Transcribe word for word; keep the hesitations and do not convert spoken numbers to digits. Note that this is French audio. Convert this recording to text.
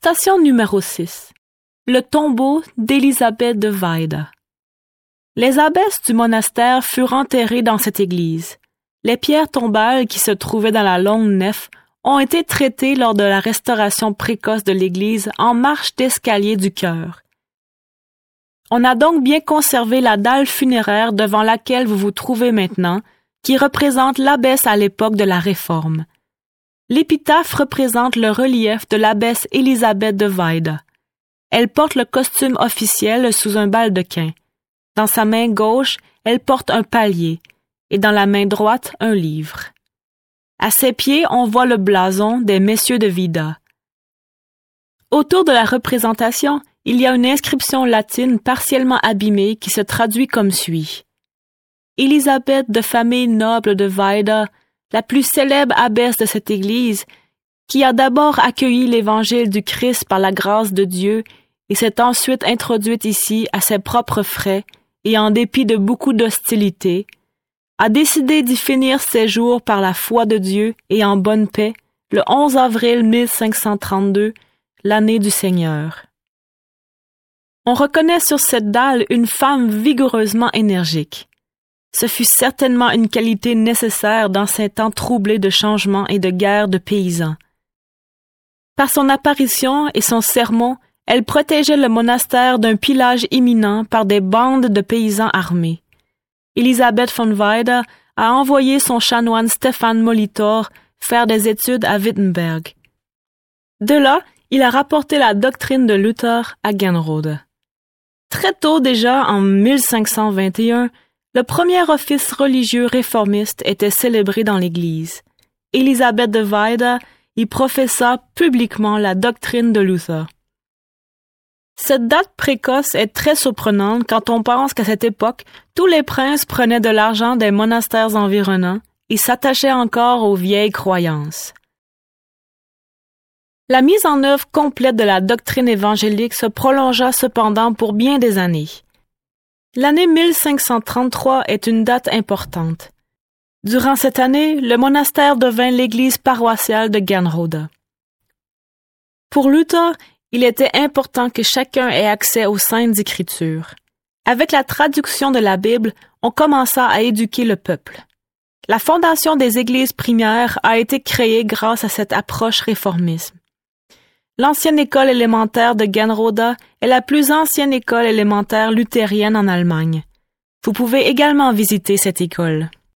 Station numéro six. Le tombeau d'Élisabeth de Weida. Les abbesses du monastère furent enterrées dans cette église. Les pierres tombales qui se trouvaient dans la longue nef ont été traitées lors de la restauration précoce de l'église en marche d'escalier du chœur. On a donc bien conservé la dalle funéraire devant laquelle vous vous trouvez maintenant, qui représente l'abbesse à l'époque de la Réforme. L'épitaphe représente le relief de l'abbesse Élisabeth de Weida. Elle porte le costume officiel sous un baldequin. Dans sa main gauche, elle porte un palier, et dans la main droite, un livre. À ses pieds, on voit le blason des messieurs de Weida. Autour de la représentation, il y a une inscription latine partiellement abîmée qui se traduit comme suit. Élisabeth de famille noble de Weida, la plus célèbre abbesse de cette église, qui a d'abord accueilli l'évangile du Christ par la grâce de Dieu et s'est ensuite introduite ici à ses propres frais et en dépit de beaucoup d'hostilité, a décidé d'y finir ses jours par la foi de Dieu et en bonne paix le onze avril mille cinq cent trente-deux, l'année du Seigneur. On reconnaît sur cette dalle une femme vigoureusement énergique. Ce fut certainement une qualité nécessaire dans ces temps troublés de changements et de guerres de paysans. Par son apparition et son sermon, elle protégeait le monastère d'un pillage imminent par des bandes de paysans armés. Élisabeth von Weida a envoyé son chanoine Stefan Molitor faire des études à Wittenberg. De là, il a rapporté la doctrine de Luther à Genrode. Très tôt déjà, en mille cinq cent vingt et un, le premier office religieux réformiste était célébré dans l'Église. Élisabeth de Weida y professa publiquement la doctrine de Luther. Cette date précoce est très surprenante quand on pense qu'à cette époque, tous les princes prenaient de l'argent des monastères environnants et s'attachaient encore aux vieilles croyances. La mise en œuvre complète de la doctrine évangélique se prolongea cependant pour bien des années. L'année mille cinq cent trente-trois est une date importante. Durant cette année, le monastère devint l'église paroissiale de Genrode. Pour Luther, il était important que chacun ait accès aux Saintes Écritures. Avec la traduction de la Bible, on commença à éduquer le peuple. La fondation des églises primaires a été créée grâce à cette approche réformisme. L'ancienne école élémentaire de Genrode est la plus ancienne école élémentaire luthérienne en Allemagne. Vous pouvez également visiter cette école.